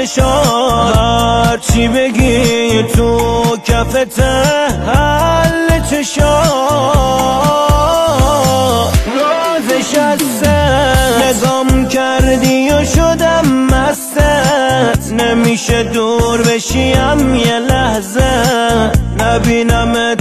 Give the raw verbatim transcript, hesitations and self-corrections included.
چشات، هرچی بگی تو کفت حل چشات. رازش هسته نگام کردی و شدم مستت، نمیشه دور بشیم یه لحظه، نبینمت